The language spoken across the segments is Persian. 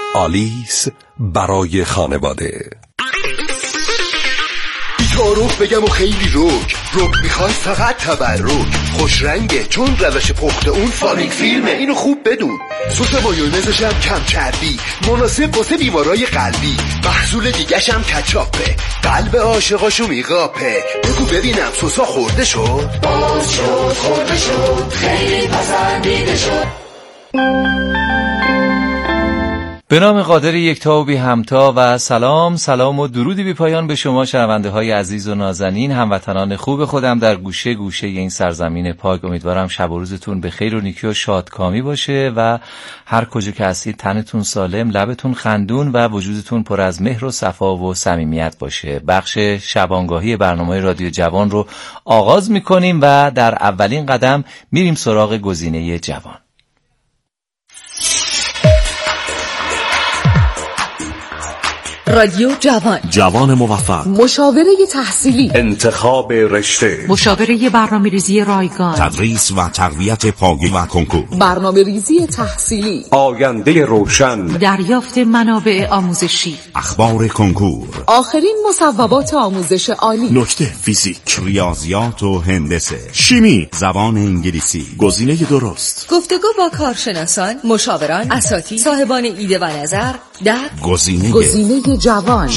آلیس برای خانواده. بی‌تعارف بگم و خیلی روک میخوای فقط تبرک. خوش رنگه چون روش پخت اون فامیک فیلمه، اینو خوب بدون. سس مایونزش هم کم چربی، مناسب واسه بیمارای قلبی. محصول دیگه‌ش هم کچاپه، قلب عاشقاشو میقاپه. بگو ببینم سسا خورده شد؟ باز شد خورده شد، خیلی پسندیده شد. به نام قادر یکتا و بی همتا و سلام و درودی بی پایان به شما شنونده های عزیز و نازنین، هموطنان خوب خودم در گوشه گوشه این سرزمین پاک. امیدوارم شب و روزتون به خیر و نیکی و شادکامی باشه و هر کجا که هستید تنتون سالم، لبتون خندون و وجودتون پر از مهر و صفا و صمیمیت باشه. بخش شبانگاهی برنامه رادیو جوان رو آغاز میکنیم و در اولین قدم میریم سراغ گزینه جوان. رادیو جوان، جوان موفق، مشاوره تحصیلی، انتخاب رشته، مشاوره برنامه‌ریزی رایگان، تدریس و تقویت پایه و کنکور، برنامه‌ریزی تحصیلی، آینده روشن، دریافت منابع آموزشی، اخبار کنکور، آخرین مصوبات آموزش عالی، نکته فیزیک، ریاضیات و هندسه، شیمی، زبان انگلیسی. گزینه درست. گفتگو با کارشناسان، مشاوران، اساتید، صاحبان ایده و نظر در گزینه جوان.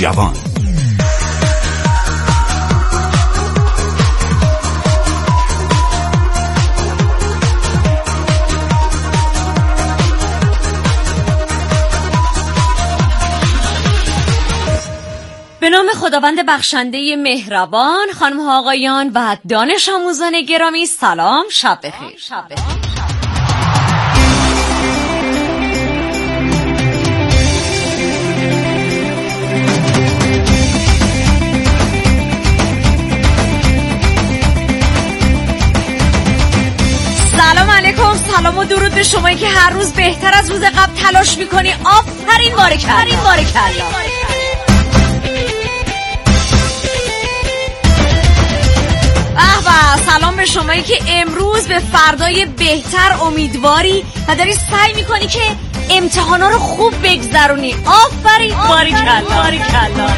به نام خداوند بخشنده مهربان، خانم ها آقایان و دانش آموزان گرامی، سلام، شب بخیر. سلام علیکم، سلام و درود به شمایی که هر روز بهتر از روز قبل تلاش میکنی. آفرین، بارکالله. سلام به شمایی که امروز به فردای بهتر امیدواری و داری سعی میکنی که امتحانا رو خوب بگذرونی. آفرین، بارکالله.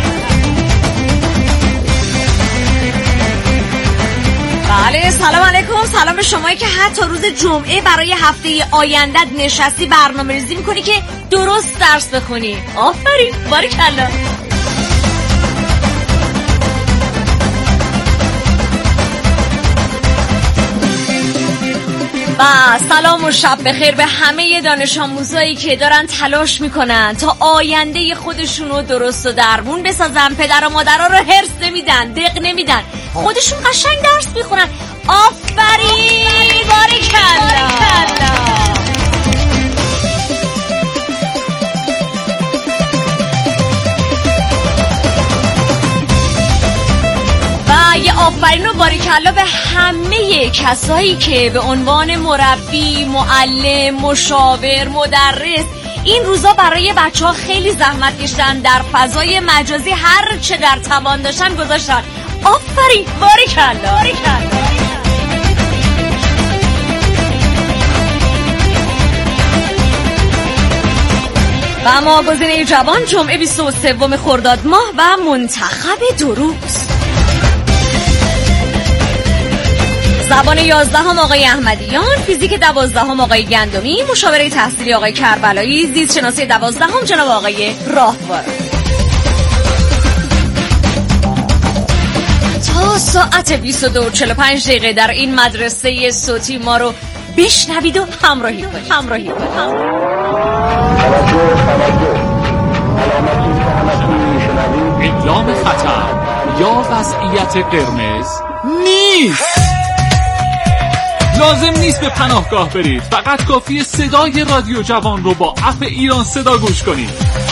بله، سلام علیکم، سلام به شمایی که حتی روز جمعه برای هفته آیندت نشستی برنامه ریزی میکنی که درست درس بخونی. آفرین، بارکالله. و سلام و شب بخیر به همه دانش آموزایی که دارن تلاش میکنن تا آینده خودشونو درست و درمون بسازن. پدر و مادرها رو هرس نمیدن، دق نمیدن، خودشون قشنگ درس میخونن. آفرین، بارکالله. یه آفرین و باریکالله به همه کسایی که به عنوان مربی، معلم، مشاور، مدرس این روزا برای بچه ها خیلی زحمت کشیدن، در فضای مجازی هر چه در توان داشتن گذاشتن. آفرین، باریکالله. و اما گزینه جوان، جمعه 23 خرداد ماه و منتخب دروس. زبان 11 آقای احمدیان، فیزیک 12 آقای گندمی، مشاوره تحصیلی آقای کربلایی، زیست شناسی 12 جناب آقای راهوار. تا ساعت 22:45 در این مدرسه صوتی ما رو بشنوید و همراهی کنید. اعلام خطر یا وضعیت قرمز نیست. لازم نیست به پناهگاه برید، فقط کافیه صدای رادیو جوان رو با اپ ایران صدا گوش کنید.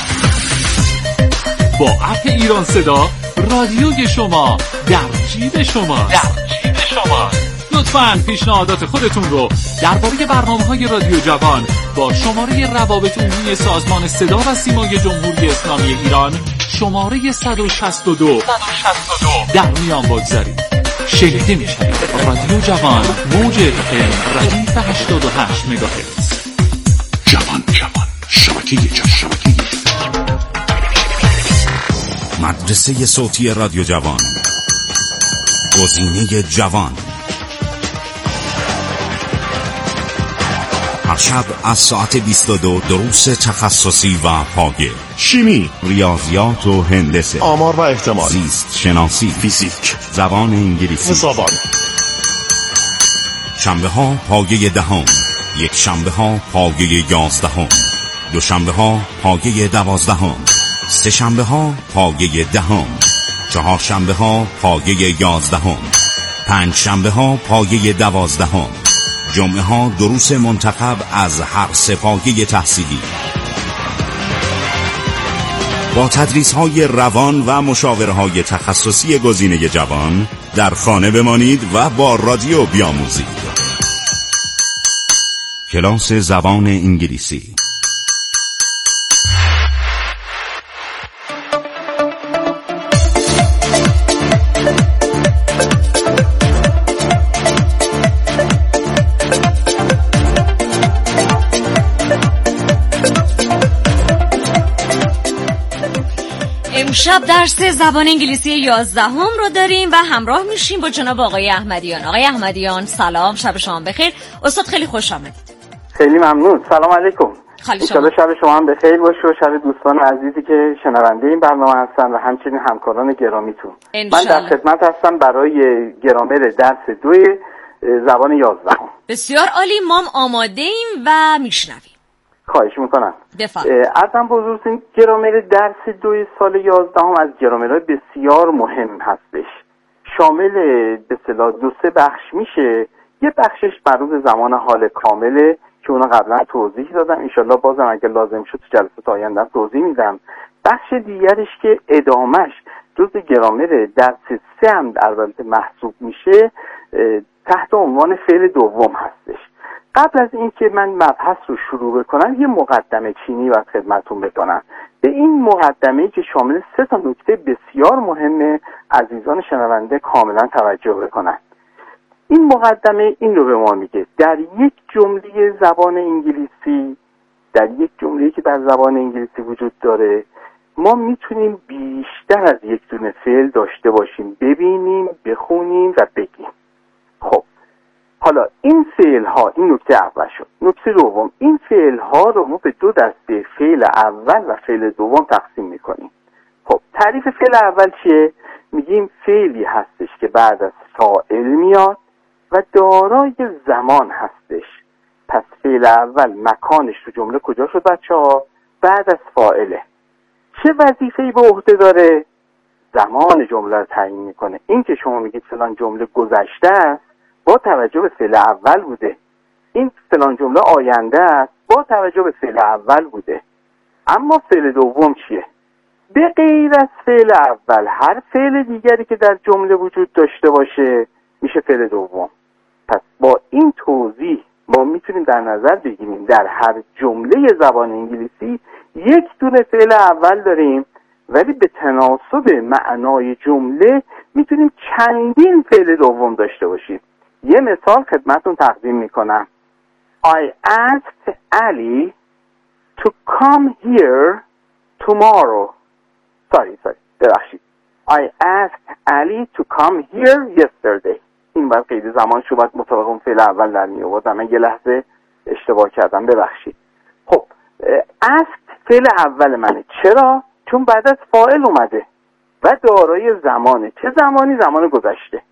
با اپ ایران صدا رادیوی شما در جیب شماست. لطفاً پیشنهادات خودتون رو درباره برنامه‌های رادیو جوان با شماره روابط عمومی سازمان صدا و سیمای جمهوری اسلامی ایران شماره 162 در میان بگذارید. شنیده میشوید. رادیو جوان، موج FM ردیف 88 مگاهرتز. جوان شبکه مدرسه صوتی رادیو جوان، گزینه جوان. هر شب از ساعت 22 دروس تخصصی و پایه: شیمی، ریاضیات و هندسه، آمار و احتمال، زیست شناسی، فیزیک، زبان انگلیسی، حسابان. شنبه ها پایه 10، یک شنبه ها پایه 11، دو شنبه ها پایه 12، سه شنبه ها پایه 10، چهار شنبه ها پایه 11، پنج شنبه ها پایه 12، جمعه ها دروس منتخب از هر سه پایه تحصیلی. با تدریس های روان و مشاوره های تخصصی گزینه جوان در خانه بمانید و با رادیو بیاموزید. کلاس زبان انگلیسی. امشب درس زبان انگلیسی 11 رو داریم و همراه میشیم با جناب آقای احمدیان. آقای احمدیان سلام، شب شما بخیر. استاد خیلی خوش آمدید. خیلی ممنون. سلام علیکم. انشالله شب شما هم بخیر باشه و شب دوستان عزیزی که شنونده این برنامه هستن و همچنین همکاران گرامیتون. من در خدمت هستم برای گرامر درس 2 زبان 11. بسیار عالی، ما هم آماده ایم و میشنویم. خواهش میکنم. عرضم بزرگترین گرامر درس 2 سال 11 از گرامرهای بسیار مهم هستش. شامل به اصطلاح 2-3 بخش میشه. یه بخشش مربوط به زمان حال کامله که اونا قبلا توضیح دادم، انشالله بازم اگه لازم شد تو جلسات آینده توضیح میدم. بخش دیگرش که ادامش جزء گرامر درس 3 هم البته محسوب میشه، تحت عنوان فعل دوم هستش. قبل از اینکه من مبحث رو شروع بکنم یه مقدمه چینی باید خدمتتون بکنم. به این مقدمه‌ای که شامل 3 نکته بسیار مهمه عزیزان شنونده کاملا توجه بکنن. این مقدمه این رو به ما میگه در یک جمله زبان انگلیسی، در یک جمله‌ای که در زبان انگلیسی وجود داره، ما میتونیم بیشتر از یک دونه فعل داشته باشیم، ببینیم، بخونیم و بگیم. خب حالا این فعل ها، این نکته اول شد. نکته دوم، این فعل ها رو ما به 2 دسته، فعل اول و فعل دوم تقسیم میکنیم. خب تعریف فعل اول چیه؟ میگیم فعلی هستش که بعد از فاعل میاد و دارای زمان هستش. پس فعل اول مکانش تو جمله کجا شد بچه‌ها؟ بعد از فاعله. چه وظیفه‌ای به عهده داره؟ زمان جمله رو تعیین میکنه. این که شما میگید فلان جمله گذشته است با توجه به فعل اول بوده، این فلان جمله آینده است با توجه به فعل اول بوده. اما فعل دوم چیه؟ به غیر از فعل اول هر فعل دیگری که در جمله وجود داشته باشه میشه فعل دوم. پس با این توضیح ما میتونیم در نظر بگیریم در هر جمله زبان انگلیسی یک دونه فعل اول داریم، ولی به تناسب معنای جمله میتونیم چندین فعل دوم داشته باشیم. یه مثال خدمتتون تقدیم میکنم. I asked Ali to come here tomorrow. ببخشید. I asked Ali to come here yesterday. این باید قید زمان شو باید مطابق اون فعل اول در می آوردم. من یه لحظه اشتباه کردم، ببخشید. خب asked فعل اول منه. چرا؟ چون بعد از فاعل اومده و دارای زمانه. چه زمانی؟ زمان گذشته.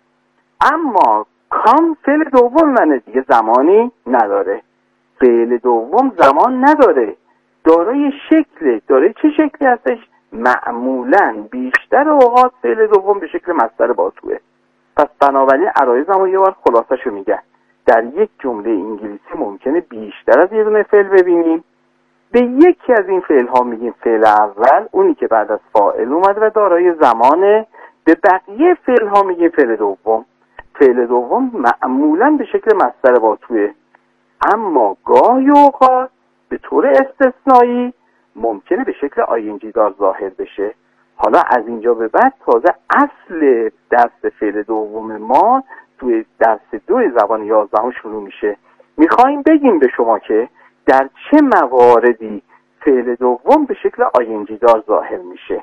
اما کام فعل دوم منه، دیگه زمانی نداره. فعل دوم زمان نداره، دارای شکل. دارای چه شکلی هستش؟ معمولاً بیشتر اوقات فعل دوم به شکل مصدر باتوه. پس بنابراین عرایزم رو یه بار خلاصه‌شو میگم. در یک جمله انگلیسی ممکنه بیشتر از یه دونه فعل ببینیم. به یکی از این فعل ها میگیم فعل اول، اونی که بعد از فاعل اومد و دارای زمانه. به بقیه فعل ها میگیم فعل دوم. فعل دوم معمولاً به شکل مصدر باتوه، اما گاهی اوقات به طور استثنایی ممکنه به شکل آینجی دار ظاهر بشه. حالا از اینجا به بعد تازه اصل درس فعل دوم ما توی درس 2 زبان 11 شروع میشه. میخوایم بگیم به شما که در چه مواردی فعل دوم به شکل آینجی دار ظاهر میشه.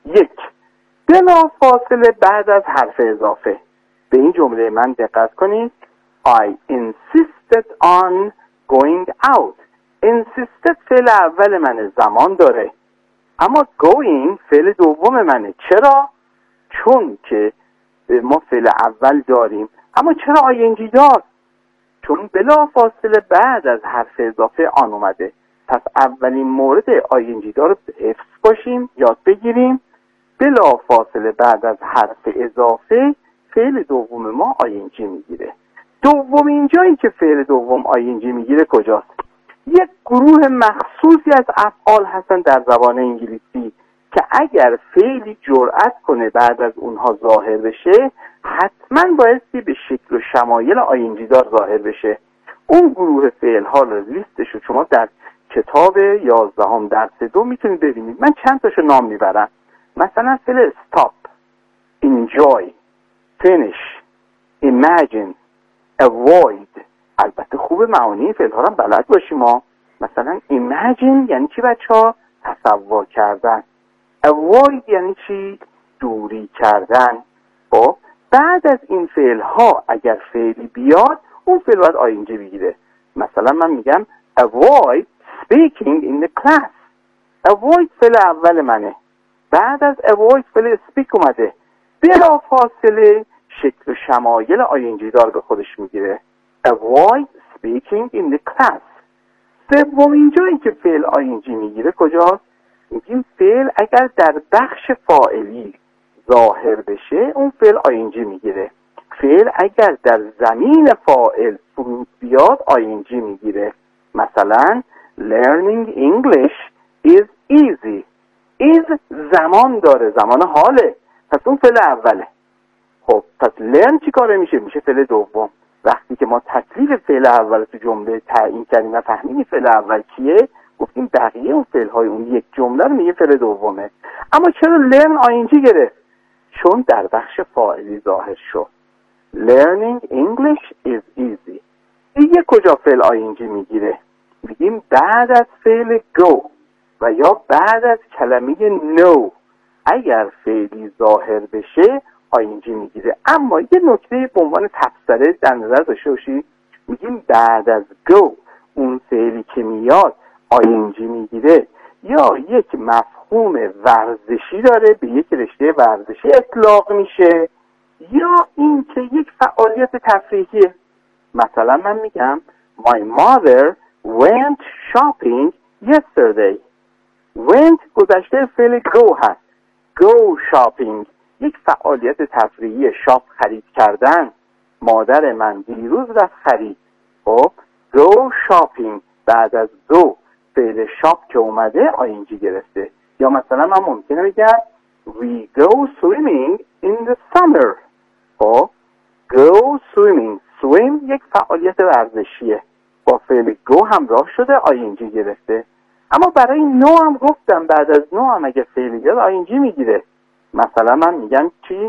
1. بلا فاصله بعد از حرف اضافه. به این جمله من دقت کنید. I insisted on going out. insisted فعل اول منه، زمان داره. اما going فعل دوم منه. چرا؟ چون که ما فعل اول داریم. اما چرا ING دار؟ چون بلا فاصله بعد از حرف اضافه آن اومده. پس اولین مورد ING دار رو حفظ باشیم، یاد بگیریم. بلا فاصله بعد از حرف اضافه فعل دوم ما ING میگیره. دومین جایی که فعل دوم ING میگیره کجاست؟ یک گروه مخصوصی از افعال هستن در زبان انگلیسی که اگر فعلی جرأت کنه بعد از اونها ظاهر بشه حتما بایستی به شکل و شمایل ING دار ظاهر بشه. اون گروه فعل ها رو لیستش رو شما در کتاب 11 درس 2 میتونید ببینید. من چند تاشو نام میبرم. مثلا فعل stop، enjoy، finish، imagine، avoid. البته خوب معانی فعل ها رو بلد باشیم ما. مثلا imagine یعنی چی بچه‌ها؟ تصور کردن. avoid یعنی چی؟ دوری کردن. خب بعد از این فعل ها اگر فعلی بیاد اون فعل باید ING بگیره. مثلا من میگم avoid speaking in the class. avoid فعل اول منه. بعد از avoid فعل speak اومده. بلا فاصله شکل و شمایل ING دار به خودش میگیره. avoid speaking in the class. سومین جایی که فعل ING میگیره کجاست؟ میگیم فعل اگر در بخش فاعلی ظاهر بشه اون فعل ING میگیره. فعل اگر در زمین فاعل فرود بیاد ING میگیره. مثلا learning English is easy. is زمان داره، زمان حاله، پس اون فعل اوله. خب پس learn چی کاره میشه؟ میشه فعل دوم. وقتی که ما تکلیف فعل اول تو جمله تعیین کردیم و فهمیدیم فعل اول کیه، گفتیم بقیه اون فعل های اون یک جمله رو میگه فعل دومه. اما چرا learn ING گرفت؟ چون در بخش فاعلی ظاهر شد. learning English is easy. دیگه کجا فعل ING میگیره؟ میگیم بعد از فعل go و یا بعد از کلمه no اگر فعلی ظاهر بشه ING میگیره. اما یه نکته به عنوان تبصره در نظر داشته باشید. میگیم بعد از go اون فعلی که میاد ING میگیره یا یک مفهوم ورزشی داره، به یک رشته ورزشی اطلاق میشه، یا این که یک فعالیت تفریحیه. مثلا من میگم My mother went shopping yesterday. went گذشته فعل go هست. go shopping یک فعالیت تفریحی، شاپ خرید کردن. مادر من دیروز رفت خرید. خب go shopping بعد از go فعل شاپ که اومده ING گرفته. یا مثلا من ممکنه بگم We go swimming in the summer. خب go swimming، swim یک فعالیت ورزشیه، با فعل go همراه شده ING گرفته. اما برای no هم گفتم بعد از no هم اگه فعلی بیاد ING میگیره. مثلا من میگم چی؟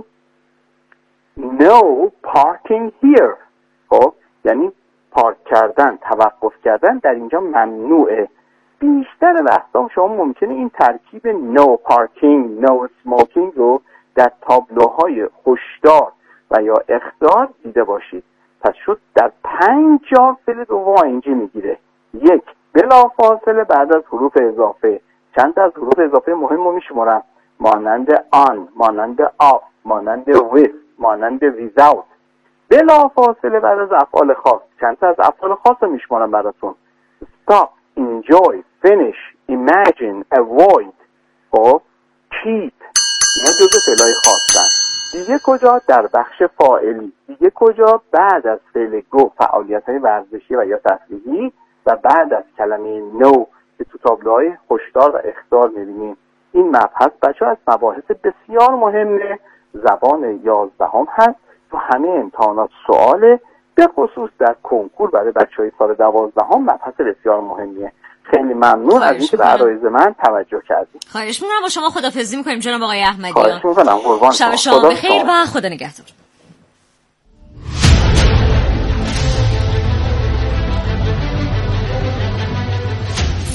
No parking here. خب یعنی پارک کردن، توقف کردن در اینجا ممنوعه. بیشتر وقتا شما ممکنه این ترکیب no parking، no smoking رو در تابلوهای هشدار و یا اخطار دیده باشید. پس شد در 5 جا فعل دوم ING میگیره. 1. بلا فاصله بعد از حروف اضافه. چند تا از حروف اضافه مهم رو میشمارم، مانند on، مانند off، مانند with، مانند without. بلا فاصله بعد از افعال خاص. چند تا از افعال خاص رو میشمارم براتون. stop، enjoy، finish، imagine، avoid، خب keep. اینا جزو فعلای خاصن. دیگه کجا؟ در بخش فاعلی. دیگه کجا؟ بعد از فعل go فعالیت‌های ورزشی و یا تفریحی و بعد از کلمه no که تو تابلوهای هشدار و اخطار می‌بینیم. این مبحث بچه‌ها از مباحث بسیار مهم زبان 11 هست. تو همه امتحانات سواله، به خصوص در کنکور برای بچه‌های سال 12 مبحث بسیار مهمیه. خیلی ممنون از اینکه به عرایض من توجه کردید. خواهش می‌کنم. با شما خداحافظی می‌کنیم جناب آقای احمدی. خواهش می‌کنم. قربان شب شما بخیر و خدا نگهدار.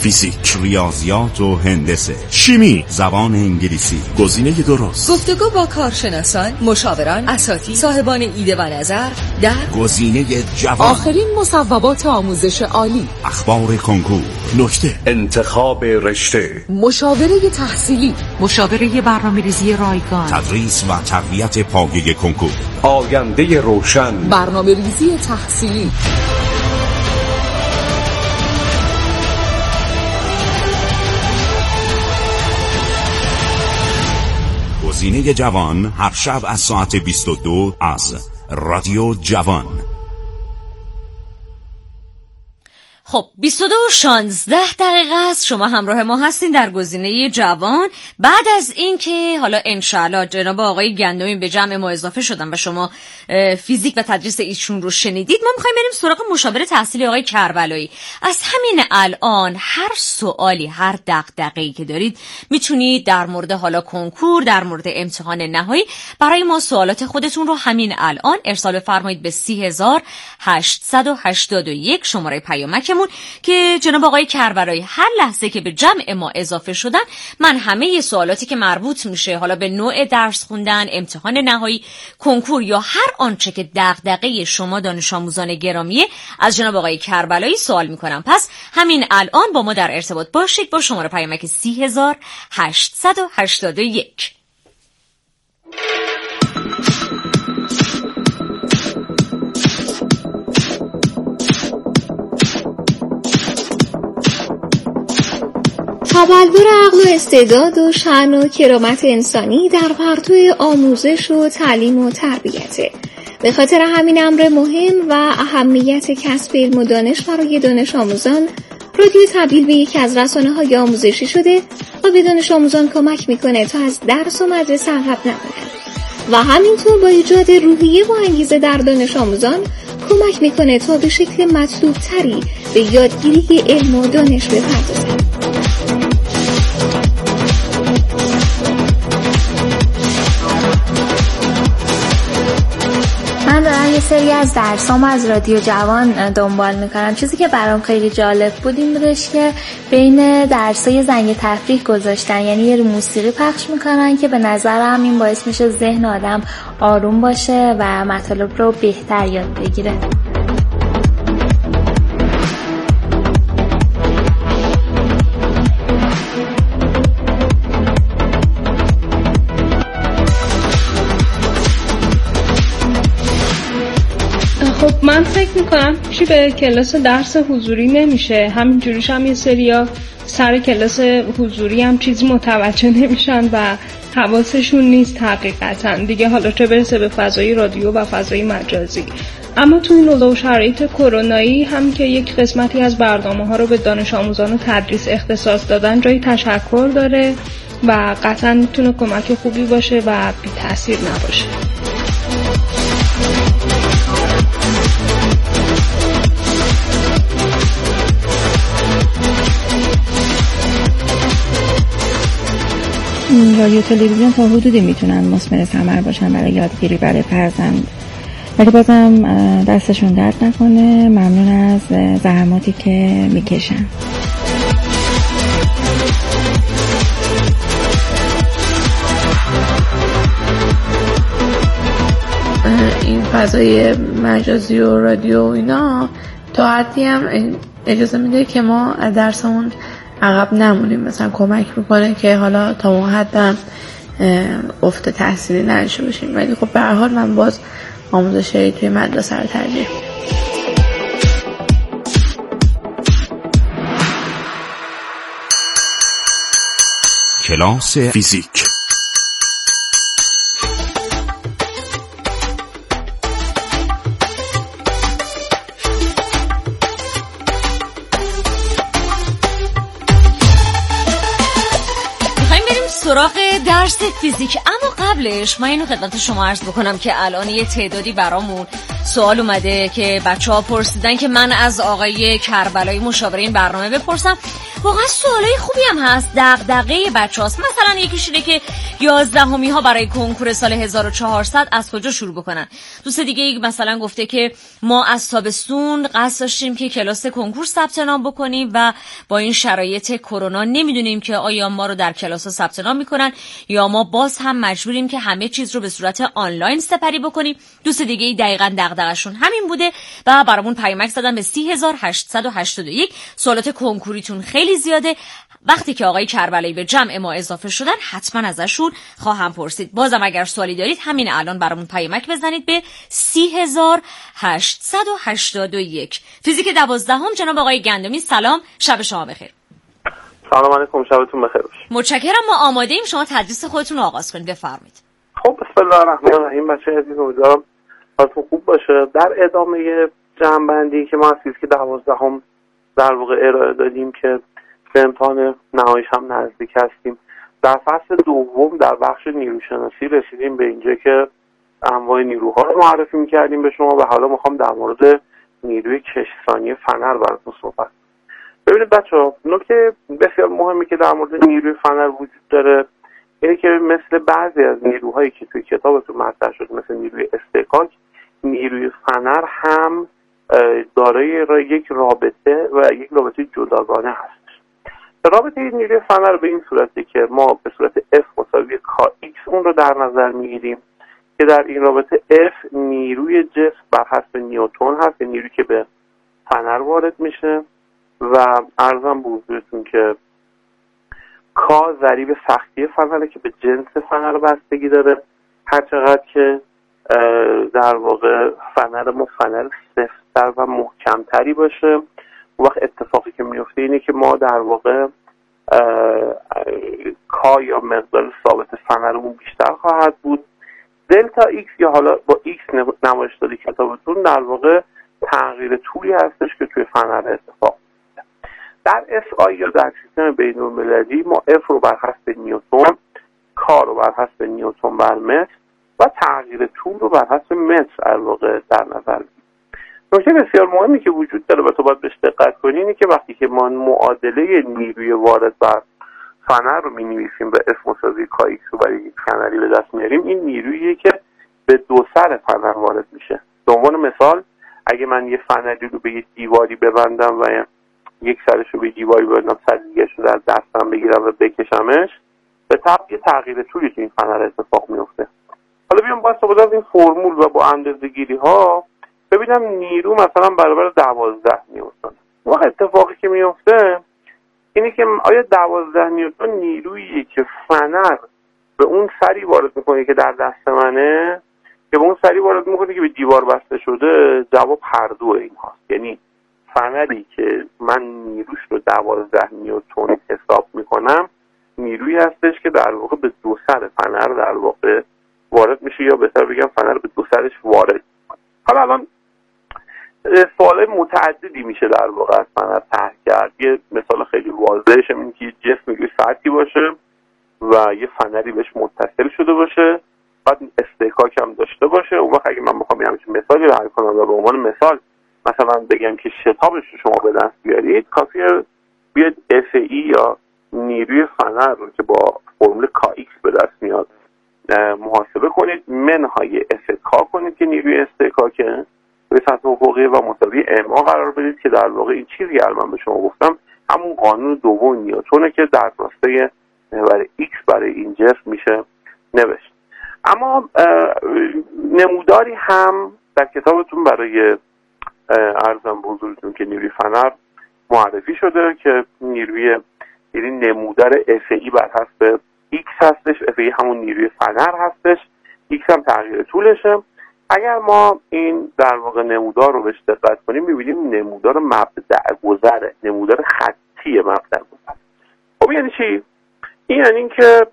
فیزیک، ریاضیات و هندسه، شیمی، زبان انگلیسی. گزینه درست. گفتگو با کارشناسان، مشاوران، اساتید، صاحبان ایده و نظر در گزینه جوان. آخرین مصوبات آموزش عالی، اخبار کنکور، نکته، انتخاب رشته، مشاوره تحصیلی، مشاوره برنامه‌ریزی رایگان، تدریس و تقویت پایه کنکور، آینده روشن، برنامه‌ریزی تحصیلی. گزینه جوان هر شب از ساعت 22 از رادیو جوان. خب 22:16 است. شما همراه ما هستین در گزینه جوان. بعد از اینکه حالا انشالله جناب آقای گندمی به جمع ما اضافه شدن و شما فیزیک و تدریس ایشون رو شنیدید، ما میخوایم بریم سراغ مشاور تحصیلی آقای کربلایی. از همین الان هر سوالی، هر دغدغه‌ای که دارید میتونید در مورد حالا کنکور، در مورد امتحان نهایی برای ما سوالات خودتون رو همین الان ارسال بفرمایید به 30881 شماره پیامکمون که جناب آقای کربلایی هر لحظه که به جمع ما اضافه شدن، من همه سوالاتی که مربوط میشه حالا به نوع درس خوندن، امتحان نهایی، کنکور یا هر آنچه که دغدغه شما دانش آموزان گرامیه از جناب آقای کربلایی سوال میکنم. پس همین الان با ما در ارتباط باشید با شماره پیامک 30881. تبلور عقل و استعداد و شأن و کرامت انسانی در پرتو آموزش و تعلیم و تربیته. به خاطر همین امر مهم و اهمیت کسب علم و دانش برای دانش آموزان، رادیو تبدیل به یکی از رسانه‌های آموزشی شده و به دانش آموزان کمک میکنه تا از درس و مدرسه عقب نمونن و همینطور با ایجاد روحیه و انگیزه در دانش آموزان کمک میکنه تا به شکل مطلوب تری به یادگیری علم و دانش بپردازن. من دارم یه سری از درسام از رادیو جوان دنبال میکنم. چیزی که برام خیلی جالب بود این بودش که بین درسای زنگ تفریح گذاشتن، یعنی یه موسیقی پخش میکنن که به نظرم این باعث میشه ذهن آدم آروم باشه و مطالب رو بهتر یاد بگیره. خب من فکر میکنم چی به کلاس درس حضوری نمیشه، همینجوریش هم یه سریا سر کلاس حضوری هم چیزی متوجه نمیشن و حواسشون نیست حقیقتا دیگه، حالا چه برسه به فضای رادیو و فضای مجازی. اما تو این اوضاع و شرایط کرونایی هم که یک قسمتی از برنامه‌ها رو به دانش آموزان و تدریس اختصاص دادن جای تشکر داره و قطعا میتونه کمک خوبی باشه و بی تأثیر نباشه. رادیو تلویزیون تا حدودی میتونن مثمر ثمر باشن برای یادگیری برای فرزند، ولی بازم دستشون درد نکنه. ممنون از زحماتی که میکشن. این فضای مجازی و رادیو و اینا تا حدی هم اجازه میده که ما از درسمون عقب نمونیم، مثلا کمک میکنه که حالا تا اون حدم افت تحصیلی نداشته باشیم، ولی خب به هر حال من باز آموزشی توی مدرسه رو ترجیح میدم. کلاس فیزیک. سراغ درس فیزیک. اما قبلش من اینو خدمت شما عرض بکنم که الان یه تعدادی برامون سوال اومده که بچه‌ها پرسیدن که من از آقای کربلایی مشاور این برنامه بپرسم. واقعا سوالای خوبی هم هست، دغدغه بچه‌هاست. مثلا یکیش اینه که 11می ها برای کنکور سال 1400 از کجا شروع بکنن. دوست دیگه مثلا گفته که ما از تابستون قصد داشتیم که کلاس کنکور ثبت نام بکنیم و با این شرایط کرونا نمیدونیم که آیا ما رو در کلاس ثبت نام میکنن یا ما باز هم مجبوریم که همه چیز رو به صورت آنلاین سپری بکنیم. دوست دیگه دقیقاً دغدغه‌شون همین بوده و برامون پیامک زدن به 30881. سوالات کنکوریتون خیلی زیاده. وقتی که آقای کربلایی به جمع ما اضافه شدن حتما ازشون خواهم پرسید. بازم اگر سوالی دارید همین الان برامون پیامک بزنید به 30881. فیزیک 12 جناب آقای گندمی، سلام، شب شما بخیر. سلام علیکم، شبتون بخیر باشه. متشکرم، ما آماده ایم، شما تدریس خودتون رو آغاز کنید، بفرمایید. خب بسم الله الرحمن الرحیم. بچه‌ها عزیز، امیدوارم حالتون خوب باشه. در ادامه جمع‌بندی که ما از فیزیک 12 در واقع ارائه دادیم که به امتحان نهاییش هم نزدیک هستیم، در فصل دوم در بخش نیروشناسی رسیدیم به اینجا که انواع نیروها رو معرفی می‌کردیم به شما و حالا می‌خوام در مورد نیروی کشف‌ثانی فنر براتون صحبت. ببینید بچه‌ها، نکته بسیار مهمی که در مورد نیروی فنر وجود داره اینه که مثل بعضی از نیروهایی که توی کتابتون مطرح شد، مثل نیروی استحکاک، نیروی فنر هم دارای یک رابطه و یک رابطه جداگانه هست. رابطه این نیروی فنر به این صورته که ما به صورت F مساوی KX اون رو در نظر میگیریم که در این رابطه F نیروی جسم بر حسب نیوتن هست، نیرویی که به فنر وارد میشه، و عرضم به حضورتون که K ضریب سختی فنره که به جنس فنر بستگی داره. هرچقدر که در واقع فنر ما فنر سفت‌تر و محکمتری باشه، اون وقت اتفاقی که میفته اینه که ما در واقع K یا مقدار ثابت فنرمون بیشتر خواهد بود. دلتا X یا حالا با X نمایش داده کتابتون در واقع تغییر طولی هستش که توی فنر اتفاق میفته. در SI یا در سیستم بین‌المللی ما F رو بر حسب نیوتن، K رو بر حسب نیوتن بر متر و تغییر طول رو بر حسب متر در واقع در نظر بگیریم. نکته بسیار مهمی که وجود داره و تو باید بهش دقت کنی اینه که وقتی که ما معادله نیروی وارد بر فنر رو می‌نویسیم به F مساوی KX رو برای یک فنری به دست میاریم، این نیروییه که به دو سر فنر وارد میشه. به عنوان مثال اگه من یه فنری رو به یه دیواری ببندم و یک سرش رو به دیواری ببندم، سر دیگه‌اش رو در دستم بگیرم و بکشمش، به طبع یه تغییر طولی که این فنر اتفاق میفته. حالا بیام با استفاده از این فرمول و با اندازه‌گیری‌ها ببینم نیرو مثلا برابر 12 نیوتن. وقت اتفاقی که میفته اینه که آیا 12 نیوتن نیرویی که فنر به اون سری وارد میکنه که در دست منه، که به اون سری وارد میکنه که به دیوار بسته شده؟ جواب هر دو این هاست. یعنی فنری که من نیروش رو 12 نیوتن حساب میکنم نیرویی هستش که در واقع به دو سر فنر در واقع وارد میشه، یا بهتر بگم فنر به دو سرش وارد. حالا الان سوال متعددی میشه در واقع از فنر طرح کرد. یه مثال خیلی واضحش اینه که جسمی روی سطحی باشه و یه فنری بهش متصل شده باشه، بعد استحکاک هم داشته باشه. اون وقت اگه من بخوام یه همچین مثالی رو حل کنم و به عنوان مثال مثلا بگم که شتابش رو شما به دست بیارید، کافیه بیاد FE یا نیروی فنر رو که با فرمول KX به دست میاد محاسبه کنید، منهای FK کنید که نیروی استحکاکه به سطح افقی و مساوی MA قرار بدید که در واقع این چیزی که من به شما گفتم همون قانون دوم نیوتنه که در راسته محور X برای این جسم میشه نوشت. اما نموداری هم در کتابتون برای عرضم به حضورتون که نیروی فنر معرفی شده که نیروی یعنی نمودار FE بر حسب X هستش. FE همون نیروی فنر هستش، X هم تغییر طولشه. اگر ما این در واقع نمودار رو بهش دقت کنیم می‌بینیم نمودار مبدأ گذره، نمودار خطی مبدأ گذر. خب یعنی چی؟ این یعنی این که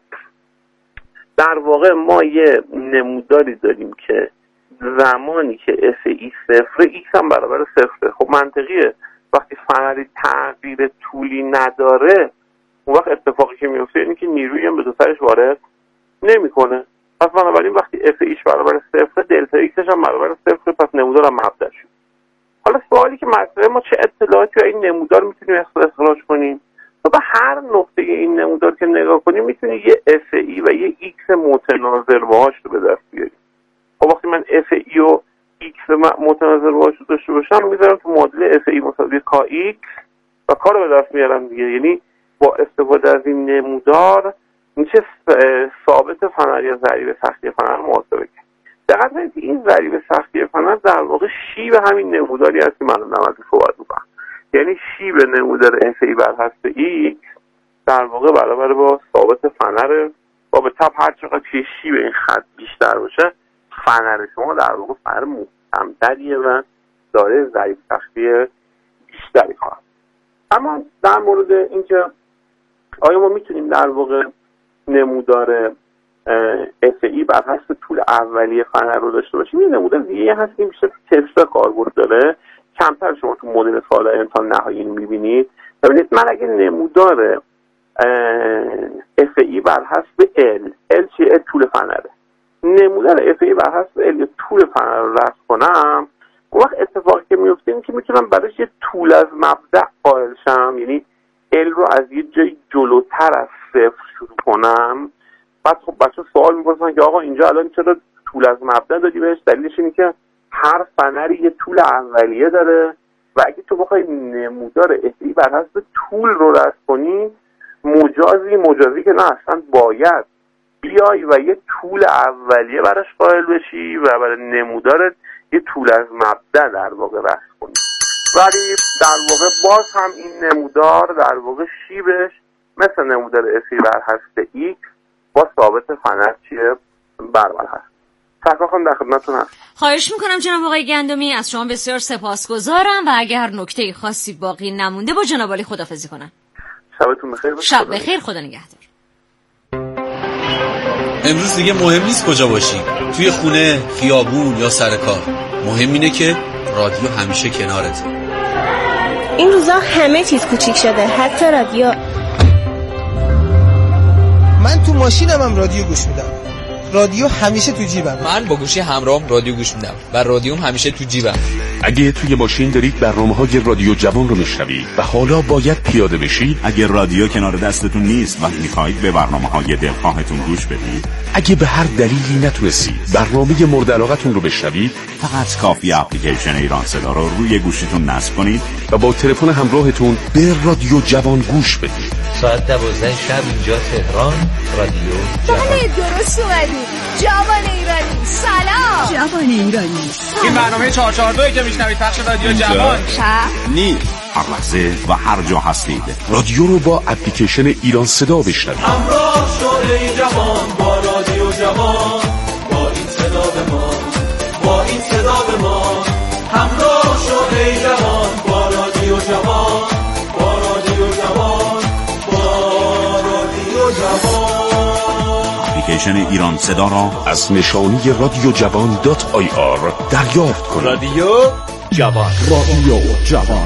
در واقع ما یه نموداری داریم که زمانی که FE صفره X هم برابر صفره. خب منطقیه وقتی فنری تغییر طولی نداره اون وقت اتفاقی که میفته اینه که نیرویی هم به دو سرش وارد نمیکنه. پس بنابراین وقتی اف ایش برابر 0 دلتا ایکسش هم برابر 0، پس نمودارم مبدأ شد. حالا سوالی که مطرحه ما چه اطلاعاتی این نمودار میتونیم استخراج کنیم؟ تو به هر نقطه این نمودار که نگاه کنیم میتونی یه اف ای و یه ایکس متناظر باهاش رو به دست بیاری. خب وقتی من اف ای و ایکس متناظر باهاش رو داشته باشم میذارم تو معادله اف ای مساوی کا ایکس و کار رو به دست میارم دیگه. یعنی با استفاده از این نمودار میشه ثابت فنر یا ضریب سختی فنر محاسبه کرد. دقت کنید که این ضریب سختی فنر در واقع شیب همین نموداری هست که من دارم ازش صحبت می‌کنم. یعنی شیب نمودار اف ای بر حسب ایکس در واقع برابر با ثابت فنر و به تبع هر چقدر که شیب این خط بیشتر باشه فنر شما در واقع فنر محکم‌تریه و داره ضریب سختی بیشتری خواهد. اما در مورد اینکه آیا ما میتونیم در واقع نمودار اف ای بر حسب طول اولیه فنر رو داشته باشیم؟ این نمودار دیگه هست که میشه تسلا کاربرد داره، کمتر شما تو مدل سوال امتحان نهایی میبینید. ببینید من اگه نمودار اف ای بر حسب ال چیه؟ طول فنره. نمودار اف ای بر حسب ال طول فنر رو رسم کنم، اون وقت اتفاقی که میفته اینه که میتونم براش یه طول از مبدأ قائل شم، یعنی ال رو از یه جای جلوتر از 0 شروع کنم. بعد خب بچه سوال میپرسن که آقا اینجا الان چرا طول از مبدأ دادی بهش؟ دلیلش اینه که هر فنری یه طول اولیه داره و اگه تو بخوای نمودار اف ای بر حسب طول رو رسم کنی مجازی که نه، اصلا باید بیای و یه طول اولیه براش قائل بشی و برای نمودارت یه طول از مبدأ در واقع رسم کنی. ولی در واقع باز هم این نمودار در واقع شیبش مثل نمودار اف ای بر حسب ایکس با ثابت فنر چیه؟ برابر هست. سرکار خانم در خدمتتون هست. خواهش میکنم جناب آقای گندمی، از شما بسیار سپاسگزارم و اگر نکته خاصی باقی نمونده با جناب عالی خداحافظی کنم. شبتون بخیر. شب بخیر، خدا نگهدار. امروز دیگه مهم نیست کجا باشی، توی خونه، خیابون یا سر کار. مهم اینه که رادیو همیشه کنارته. این روزا همه چیز کوچیک شده، حتی رادیو. من تو ماشینم هم رادیو گوش میدم. رادیو همیشه تو جیبم. من با گوشی همراهم رادیو گوش میدم و رادیوم همیشه تو جیبم. اگه توی ماشین دارید برنامه‌های رادیو جوان رو میشنوید و حالا باید پیاده بشید، اگه رادیو کنار دستتون نیست و میخواهید به برنامه‌های دلخواهتون گوش بدید، اگه به هر دلیلی نتونستید برنامه مورد علاقتون رو بشنوید، فقط کافی اپلیکیشن ایران صدا رو روی گوشیتون نصب کنید و با تلفن همراهتون به رادیو جوان گوش بدید. ساعت 12 شب اینجا تهران، رادیو جوان. درست اومدی. جوان ایرانی سلام. جوان ایرانی این برنامه 442 که میشنوید پخش رادیو جوان نی هر لحظه و هر جا هستید رادیو رو با اپلیکیشن ایران صدا بشنوید. همراه شو ای جوان با رادیو جوان، با این صدا به ما، با این صدا به ما. همراه شو ای جوان با رادیو جوان، با رادیو جوان، با رادیو جوان. اپلیکیشن ایران صدا را از نشانی رادیو جوان .ir دریافت کنید. رادیو جوان، رادیو جوان.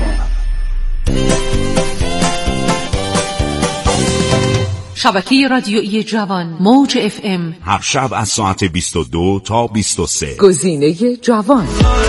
شبکه رادیویی جوان موج FM هر شب از ساعت 22 تا 23. گزینه جوان.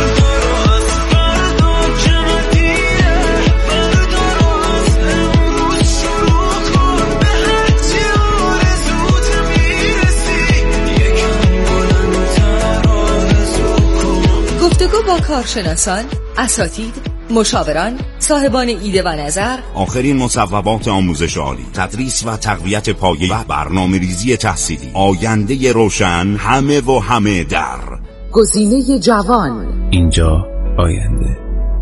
گفتگو با کارشناسان، اساتید، مشاوران، صاحبان ایده و نظر، آخرین مصوبات آموزش عالی، تدریس و تقویت پایه و برنامه‌ریزی تحصیلی، آینده روشن، همه در گزینه جوان. اینجا آینده.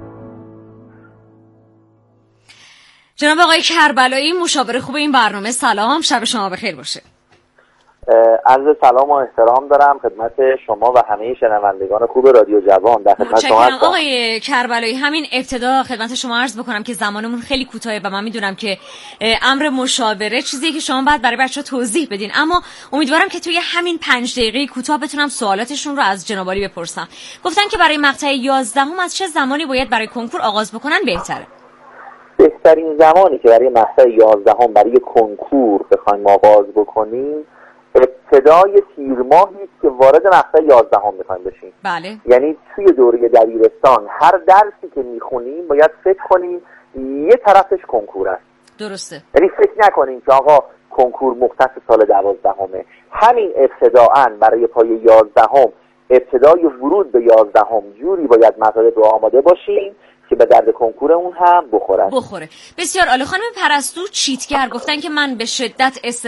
جناب آقای کربلایی، مشاور خوب این برنامه، سلام، شب شما بخیر باشه. عرض سلام و احترام دارم خدمت شما و همه شنوندگان خوب رادیو جوان. در خدمت شما هستم. آقای کربلایی، همین ابتدا خدمت شما عرض بکنم که زمانمون خیلی کوتاهه و من میدونم که امر مشاوره چیزیه که شما باید برای بچه‌ها توضیح بدین، اما امیدوارم که توی همین 5 دقیقه کوتاه بتونم سوالاتشون رو از جناب عالی بپرسم. گفتن که برای مقطع 11 از چه زمانی باید برای کنکور آغاز بکنن بهتره؟ بهترین زمانی که برای مقطع 11 برای کنکور بخوایم آغاز بکنیم ابتدای تیر ماهی که وارد مقطع 11 بخوایم بشیم. بله. یعنی توی دوره دبیرستان هر درسی که میخونیم باید فکر کنیم یه طرفش کنکور است. درسته. یعنی فکر نکنیم که آقا کنکور مختص سال 12 همین ابتداءً برای پای 11 ابتدای ورود به 11 جوری باید مطالب رو آماده باشیم که به درد کنکور اون هم بخوره. بسیار عالی. خانم پرستو چیتگر گفتن که من به شدت